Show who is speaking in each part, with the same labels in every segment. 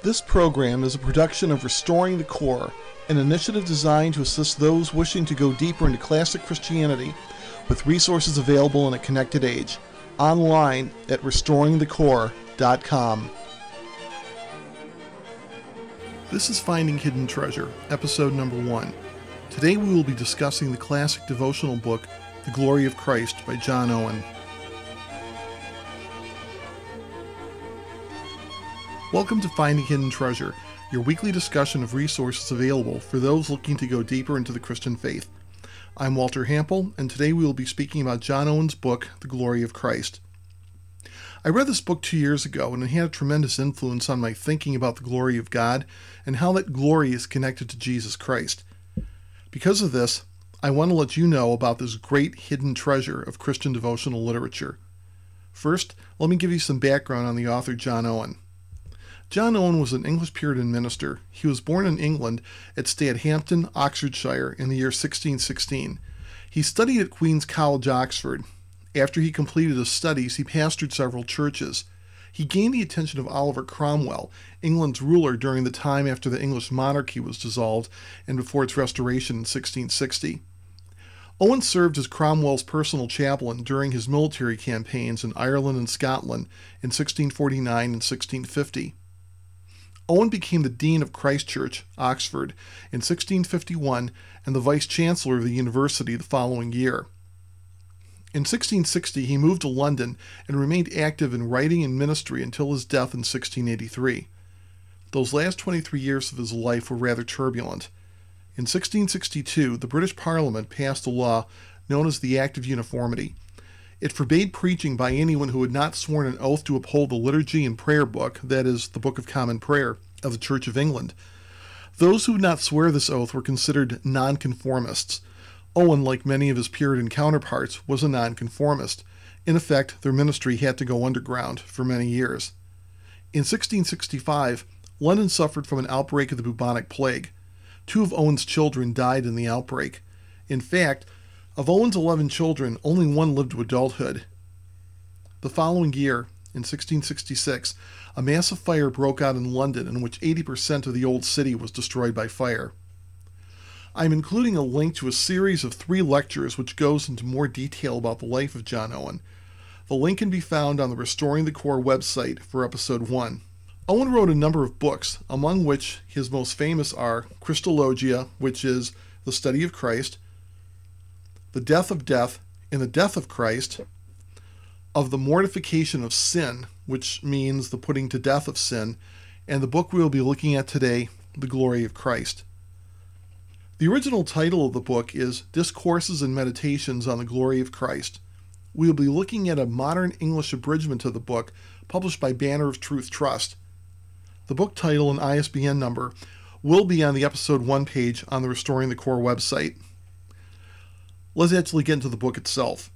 Speaker 1: This program is a production of Restoring the Core, an initiative designed to assist those wishing to go deeper into classic Christianity with resources available in a connected age. Online at restoringthecore.com. This is Finding Hidden Treasure, episode number 1. Today we will be discussing the classic devotional book, The Glory of Christ by John Owen. Welcome to Finding Hidden Treasure, your weekly discussion of resources available for those looking to go deeper into the Christian faith. I'm Walter Hampel, and today we will be speaking about John Owen's book, The Glory of Christ. I read this book 2 years ago, and it had a tremendous influence on my thinking about the glory of God and how that glory is connected to Jesus Christ. Because of this, I want to let you know about this great hidden treasure of Christian devotional literature. First, let me give you some background on the author John Owen. John Owen was an English Puritan minister. He was born in England at Stadhampton, Oxfordshire, in the year 1616. He studied at Queen's College, Oxford. After he completed his studies, he pastored several churches. He gained the attention of Oliver Cromwell, England's ruler during the time after the English monarchy was dissolved and before its restoration in 1660. Owen served as Cromwell's personal chaplain during his military campaigns in Ireland and Scotland in 1649 and 1650. Owen became the Dean of Christ Church, Oxford, in 1651 and the Vice-Chancellor of the university the following year. In 1660, he moved to London and remained active in writing and ministry until his death in 1683. Those last 23 years of his life were rather turbulent. In 1662, the British Parliament passed a law known as the Act of Uniformity. It forbade preaching by anyone who had not sworn an oath to uphold the liturgy and prayer book, that is, the Book of Common Prayer, of the Church of England. Those who would not swear this oath were considered nonconformists. Owen, like many of his Puritan counterparts, was a nonconformist. In effect, their ministry had to go underground for many years. In 1665, London suffered from an outbreak of the bubonic plague. 2 of Owen's children died in the outbreak. In fact, of Owen's 11 children, only 1 lived to adulthood. The following year, in 1666, a massive fire broke out in London in which 80% of the old city was destroyed by fire. I'm including a link to a series of 3 lectures which goes into more detail about the life of John Owen. The link can be found on the Restoring the Core website for episode 1. Owen wrote a number of books, among which his most famous are Christologia, which is the study of Christ, The Death of Death and the Death of Christ, Of the Mortification of Sin, which means the putting to death of sin, and the book we will be looking at today, The Glory of Christ. The original title of the book is Discourses and Meditations on the Glory of Christ. We will be looking at a modern English abridgment of the book published by Banner of Truth Trust. The book title and ISBN number will be on the episode 1 page on the Restoring the Core website. Let's actually get into the book itself.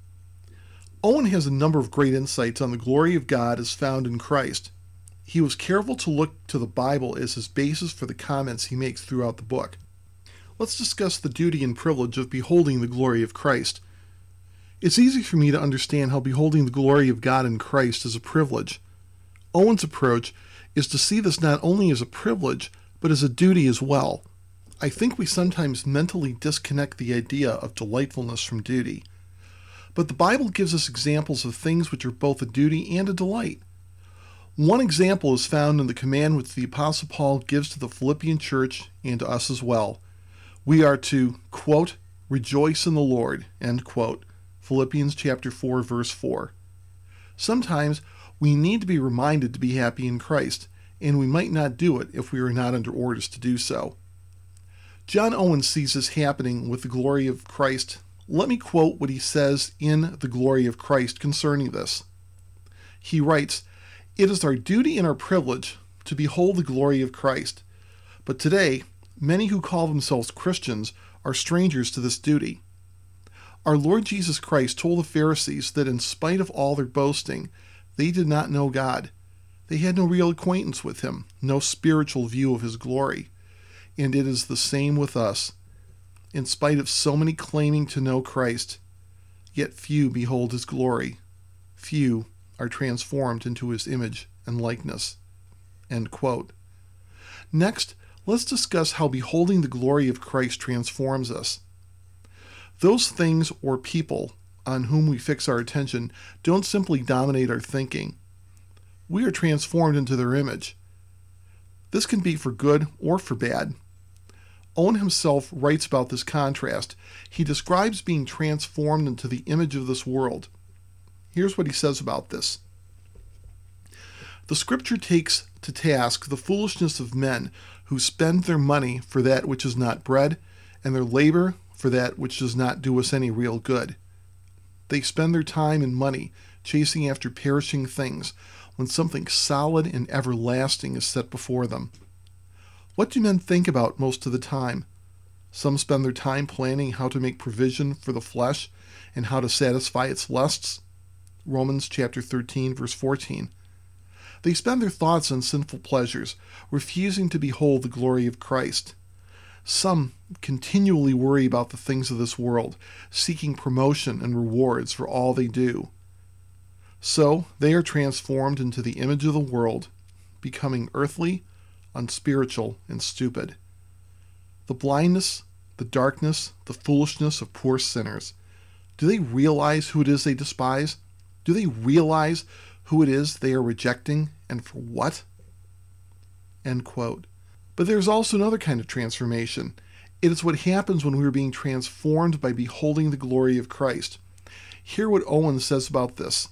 Speaker 1: Owen has a number of great insights on the glory of God as found in Christ. He was careful to look to the Bible as his basis for the comments he makes throughout the book. Let's discuss the duty and privilege of beholding the glory of Christ. It's easy for me to understand how beholding the glory of God in Christ is a privilege. Owen's approach is to see this not only as a privilege, but as a duty as well. I think we sometimes mentally disconnect the idea of delightfulness from duty. But the Bible gives us examples of things which are both a duty and a delight. One example is found in the command which the Apostle Paul gives to the Philippian church and to us as well. We are to, quote, rejoice in the Lord, end quote. Philippians chapter 4, verse 4. Sometimes we need to be reminded to be happy in Christ, and we might not do it if we are not under orders to do so. John Owen sees this happening with the glory of Christ. Let me quote what he says in The Glory of Christ concerning this. He writes, "It is our duty and our privilege to behold the glory of Christ. But today, many who call themselves Christians are strangers to this duty. Our Lord Jesus Christ told the Pharisees that in spite of all their boasting, they did not know God. They had no real acquaintance with him, no spiritual view of his glory. And it is the same with us. In spite of so many claiming to know Christ, yet few behold his glory. Few are transformed into his image and likeness." End quote. Next, let's discuss how beholding the glory of Christ transforms us. Those things or people on whom we fix our attention don't simply dominate our thinking. We are transformed into their image. This can be for good or for bad. Owen himself writes about this contrast. He describes being transformed into the image of this world. Here's what he says about this. The scripture takes to task the foolishness of men who spend their money for that which is not bread, and their labor for that which does not do us any real good. They spend their time and money chasing after perishing things, when something solid and everlasting is set before them. What do men think about most of the time? Some spend their time planning how to make provision for the flesh and how to satisfy its lusts. Romans chapter 13, verse 14. They spend their thoughts on sinful pleasures, refusing to behold the glory of Christ. Some continually worry about the things of this world, seeking promotion and rewards for all they do. So they are transformed into the image of the world, becoming earthly, unspiritual, and stupid. The blindness, the darkness, the foolishness of poor sinners. Do they realize who it is they despise? Do they realize who it is they are rejecting and for what? End quote. But there's also another kind of transformation. It is what happens when we are being transformed by beholding the glory of Christ. Hear what Owen says about this.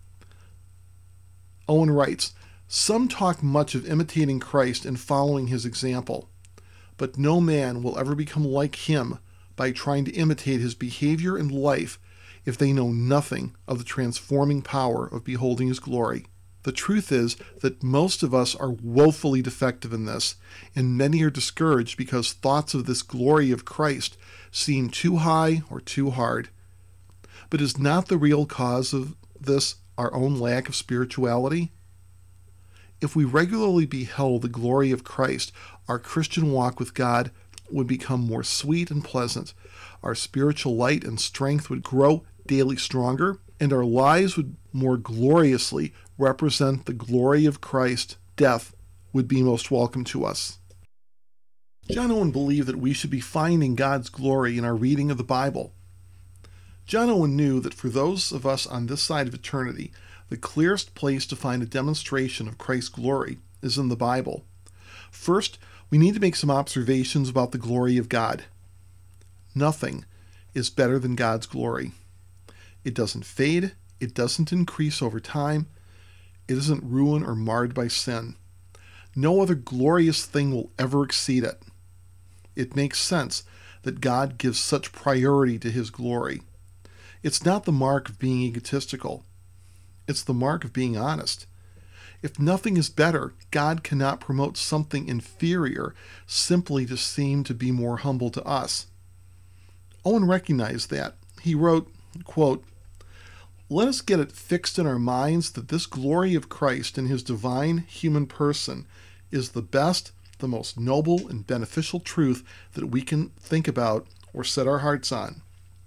Speaker 1: Owen writes, "Some talk much of imitating Christ and following his example, but no man will ever become like him by trying to imitate his behavior and life if they know nothing of the transforming power of beholding his glory. The truth is that most of us are woefully defective in this, and many are discouraged because thoughts of this glory of Christ seem too high or too hard. But is not the real cause of this our own lack of spirituality? If we regularly beheld the glory of Christ, our Christian walk with God would become more sweet and pleasant. Our spiritual light and strength would grow daily stronger, and our lives would more gloriously represent the glory of Christ. Death would be most welcome to us." John Owen believed that we should be finding God's glory in our reading of the Bible. John Owen knew that for those of us on this side of eternity, the clearest place to find a demonstration of Christ's glory is in the Bible. First, we need to make some observations about the glory of God. Nothing is better than God's glory. It doesn't fade, it doesn't increase over time, it isn't ruined or marred by sin. No other glorious thing will ever exceed it. It makes sense that God gives such priority to his glory. It's not the mark of being egotistical. It's the mark of being honest. If nothing is better, God cannot promote something inferior simply to seem to be more humble to us. Owen recognized that. He wrote, quote, "Let us get it fixed in our minds that this glory of Christ in his divine human person is the best, the most noble and beneficial truth that we can think about or set our hearts on.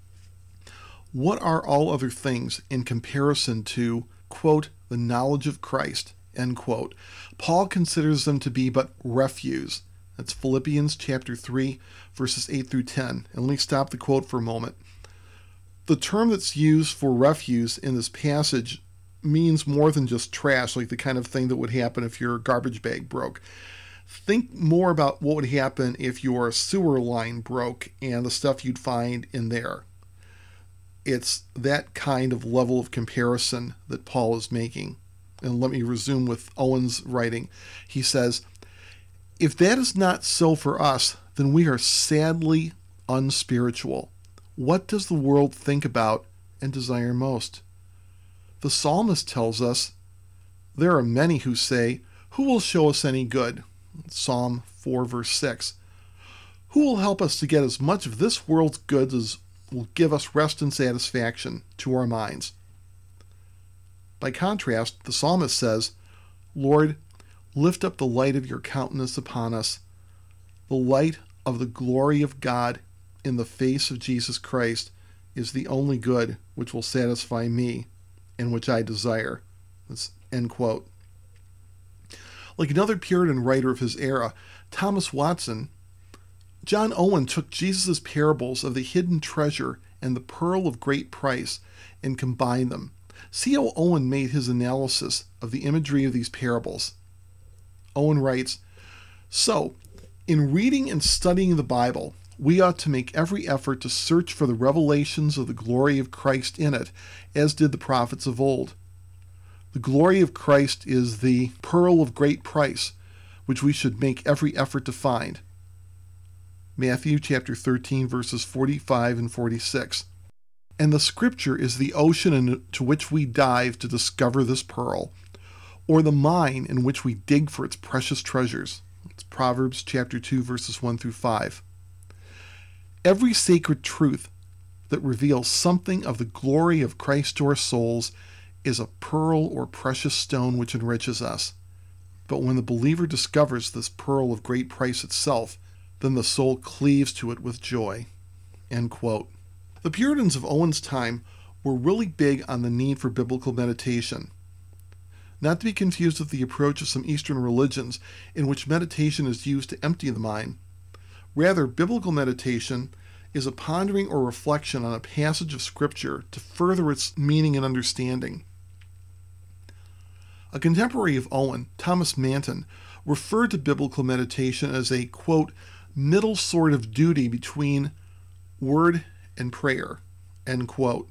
Speaker 1: What are all other things in comparison to, quote, the knowledge of Christ?" End quote. Paul considers them to be but refuse. That's Philippians chapter 3, verses 8 through 10. And let me stop the quote for a moment. The term that's used for refuse in this passage means more than just trash, like the kind of thing that would happen if your garbage bag broke. Think more about what would happen if your sewer line broke and the stuff you'd find in there. It's that kind of level of comparison that Paul is making. And let me resume with Owen's writing. He says, "If that is not so for us, then we are sadly unspiritual. What does the world think about and desire most?" The psalmist tells us, "There are many who say, 'Who will show us any good?'" Psalm 4, verse 6. "Who will help us to get as much of this world's goods as will give us rest and satisfaction to our minds?" By contrast, the psalmist says, "Lord, lift up the light of your countenance upon us, the light of the glory of God in the face of Jesus Christ is the only good which will satisfy me and which I desire." That's end quote. Like another Puritan writer of his era, Thomas Watson, John Owen took Jesus' parables of the hidden treasure and the pearl of great price and combined them. See how Owen made his analysis of the imagery of these parables. Owen writes, "So, in reading and studying the Bible, we ought to make every effort to search for the revelations of the glory of Christ in it, as did the prophets of old. The glory of Christ is the pearl of great price, which we should make every effort to find." Matthew chapter 13, verses 45 and 46. And the Scripture is the ocean into which we dive to discover this pearl, or the mine in which we dig for its precious treasures. It's Proverbs chapter 2, verses 1 through 5. Every sacred truth that reveals something of the glory of Christ to our souls is a pearl or precious stone which enriches us. But when the believer discovers this pearl of great price itself, then the soul cleaves to it with joy. End quote. The Puritans of Owen's time were really big on the need for biblical meditation. Not to be confused with the approach of some Eastern religions in which meditation is used to empty the mind. Rather, biblical meditation is a pondering or reflection on a passage of Scripture to further its meaning and understanding. A contemporary of Owen, Thomas Manton, referred to biblical meditation as a, quote, middle sort of duty between word and prayer, end quote.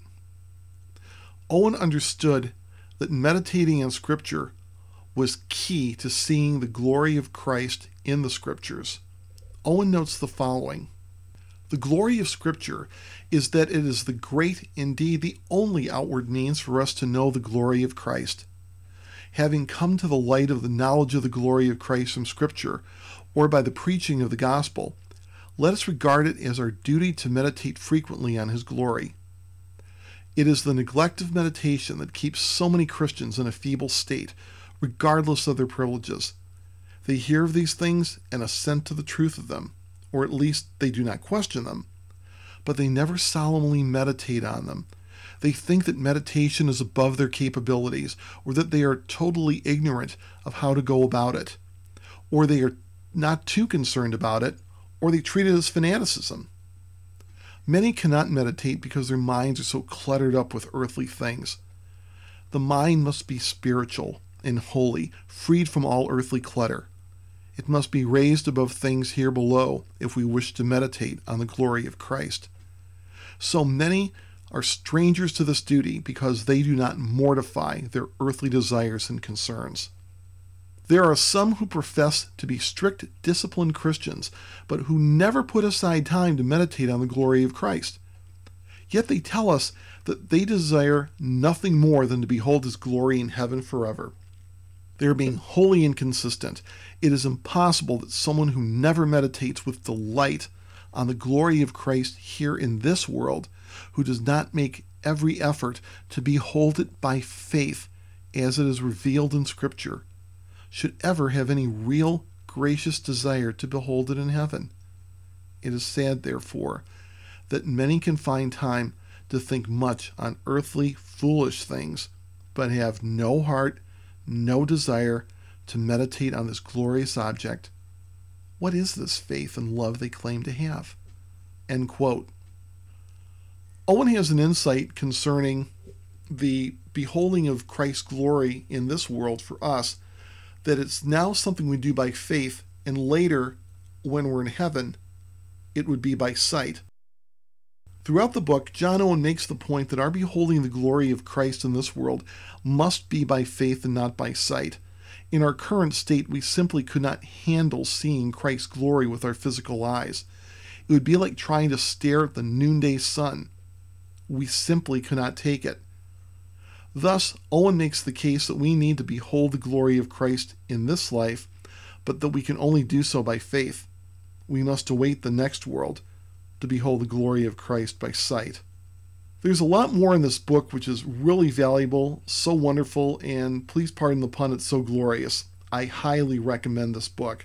Speaker 1: Owen understood that meditating on Scripture was key to seeing the glory of Christ in the Scriptures. Owen notes the following: "The glory of Scripture is that it is the great, indeed the only outward means for us to know the glory of Christ. Having come to the light of the knowledge of the glory of Christ from Scripture, or by the preaching of the gospel, let us regard it as our duty to meditate frequently on his glory. It is the neglect of meditation that keeps so many Christians in a feeble state, regardless of their privileges. They hear of these things and assent to the truth of them, or at least they do not question them, but they never solemnly meditate on them. They think that meditation is above their capabilities, or that they are totally ignorant of how to go about it, or they are not too concerned about it, or they treat it as fanaticism. Many cannot meditate because their minds are so cluttered up with earthly things. The mind must be spiritual and holy, freed from all earthly clutter. It must be raised above things here below if we wish to meditate on the glory of Christ. So many are strangers to this duty because they do not mortify their earthly desires and concerns. There are some who profess to be strict, disciplined Christians, but who never put aside time to meditate on the glory of Christ. Yet they tell us that they desire nothing more than to behold his glory in heaven forever. They are being wholly inconsistent. It is impossible that someone who never meditates with delight on the glory of Christ here in this world, who does not make every effort to behold it by faith as it is revealed in Scripture, should ever have any real gracious desire to behold it in heaven. It is sad, therefore, that many can find time to think much on earthly, foolish things, but have no heart, no desire to meditate on this glorious object. What is this faith and love they claim to have?" End quote. Owen has an insight concerning the beholding of Christ's glory in this world for us, that it's now something we do by faith, and later, when we're in heaven, it would be by sight. Throughout the book, John Owen makes the point that our beholding the glory of Christ in this world must be by faith and not by sight. In our current state, we simply could not handle seeing Christ's glory with our physical eyes. It would be like trying to stare at the noonday sun. We simply could not take it. Thus, Owen makes the case that we need to behold the glory of Christ in this life, but that we can only do so by faith. We must await the next world to behold the glory of Christ by sight. There's a lot more in this book which is really valuable, so wonderful, and please pardon the pun, it's so glorious. I highly recommend this book.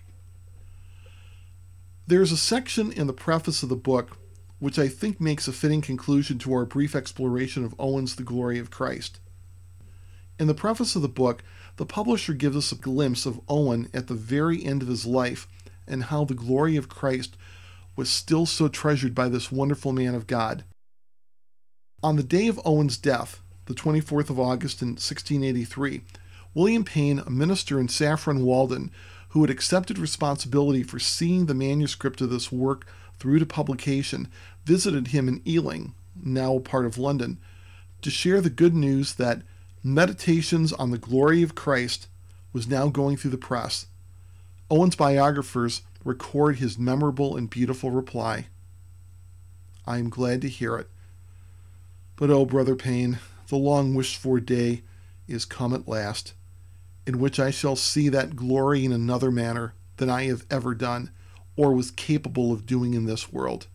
Speaker 1: There's a section in the preface of the book which I think makes a fitting conclusion to our brief exploration of Owen's The Glory of Christ. In the preface of the book, The publisher gives us a glimpse of Owen at the very end of his life and how the glory of Christ was still so treasured by this wonderful man of God. On the day of Owen's death, the 24th of August in 1683, William Payne, a minister in Saffron Walden, who had accepted responsibility for seeing the manuscript of this work through to publication, visited him in Ealing, now a part of London, to share the good news that Meditations on the Glory of Christ was now going through the press. Owen's biographers record his memorable and beautiful reply. I am glad to hear it. But oh, Brother Payne, the long wished-for day is come at last, in which I shall see that glory in another manner than I have ever done, or was capable of doing in this world.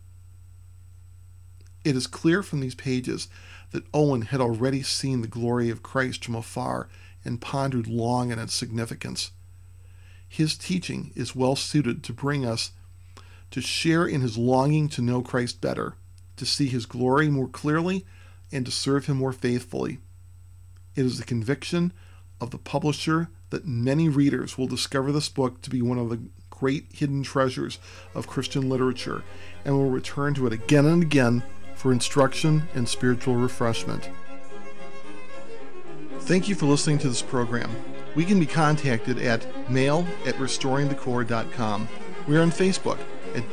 Speaker 1: It is clear from these pages that Owen had already seen the glory of Christ from afar and pondered long on its significance. His teaching is well suited to bring us to share in his longing to know Christ better, to see his glory more clearly, and to serve him more faithfully. It is the conviction of the publisher that many readers will discover this book to be one of the great hidden treasures of Christian literature and will return to it again and again for instruction and spiritual refreshment. Thank you for listening to this program. We can be contacted at mail@restoringthecore.com. We are on Facebook at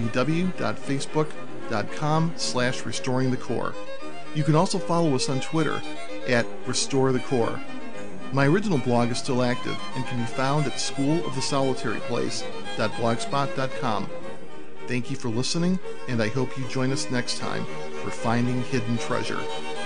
Speaker 1: www.facebook.com/restoringthecore. You can also follow us on Twitter at RestoreTheCore. My original blog is still active and can be found at schoolofthesolitaryplace.blogspot.com. Thank you for listening, and I hope you join us next time for Finding Hidden Treasure.